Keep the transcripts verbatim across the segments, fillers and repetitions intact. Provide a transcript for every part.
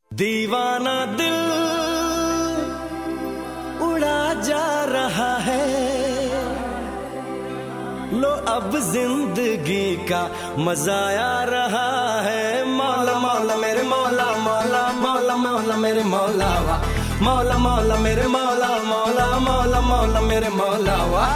दीवाना दिल उड़ा जा रहा है, लो अब जिंदगी का मजा आ रहा है। मौला मौला मेरे मौला, मौला मौला मौला मेरे मौला वाह, मौला मौला मेरे मौला, मौला मौला मौला मेरे मौला वाह।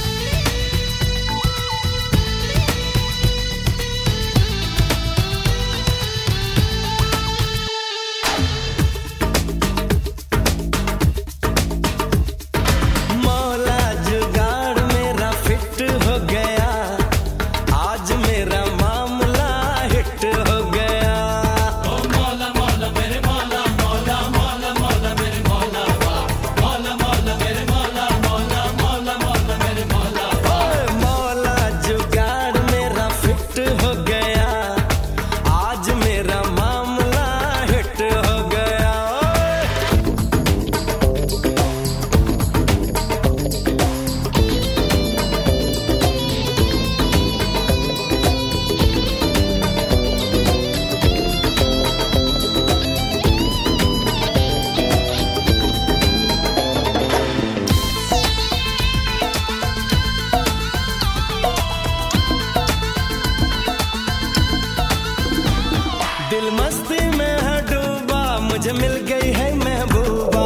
दिल मस्ती में है डूबा, मुझे मिल गई है महबूबा।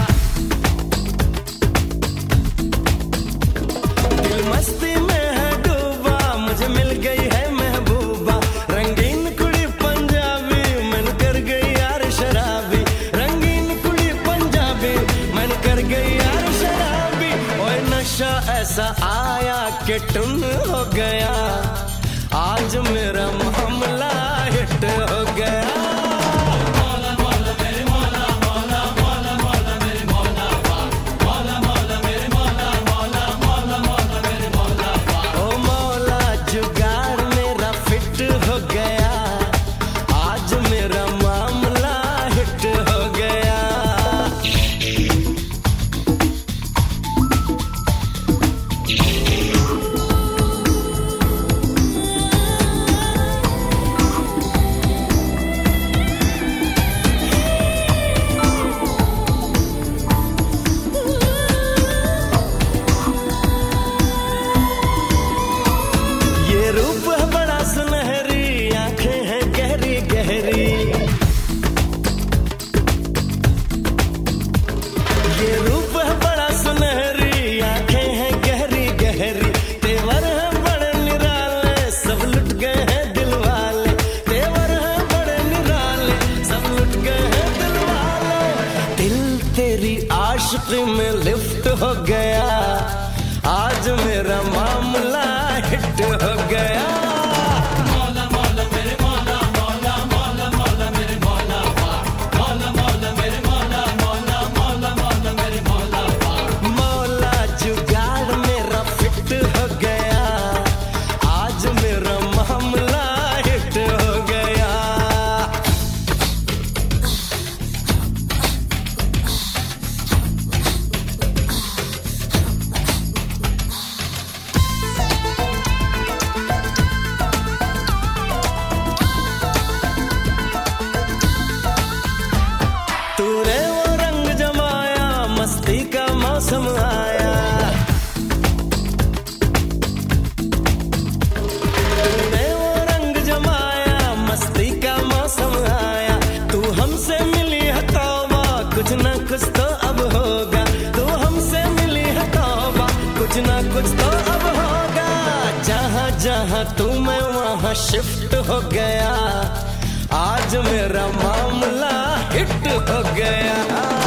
दिल मस्ती में है डूबा, मुझे मिल गई है महबूबा। रंगीन कुड़ी पंजाबी मन कर गई यार शराबी, रंगीन कुड़ी पंजाबी मन कर गई यार शराबी। ओए नशा ऐसा आया कि टुन हो गया, आज मेरा मामला हिट हो गया। मौला मौला मेरे मौला, मौला मौला मौला मेरे मौला वाह, मौला मौला मेरे मौला, मौला मौला मौला मेरे मौला वाह। ओ मौला जुगाड़ मेरा फिट हो गया, आज मेरा मामला हिट हो गया। रूप है बड़ा सुनहरी, आंखें हैं गहरी गहरी। ये रूप है बड़ा सुनहरी, आंखें हैं गहरी गहरी। तेवर है बड़े निराले, सब लुट गए हैं दिल वाले। तेवर है बड़े निराले, सब लुट गए हैं दिल वाले। दिल तेरी आशिकी में लिफ्ट हो गया, आज मेरा मामला हिट हो गया। मौला मौला मेरे मौला, मौला मौला मौला मेरे मौला वाह, मौला मौला मेरे मौला, मौला मौला मौला मेरे मौला वाह। मौला जुगाड़ मेरा फिट हो गया, आज मेरा मामला हिट हो गया। तूने वो रंग जमाया, मस्ती का मौसम आया। तूने वो रंग जमाया, मस्ती का मौसम आया। तू हमसे मिली है तौबा, कुछ ना कुछ तो अब होगा। तू हमसे मिली है तौबा, कुछ ना कुछ तो अब होगा। जहाँ जहाँ तू मैं वहाँ शिफ्ट हो गया, आज मेरा मामला हिट हो गया।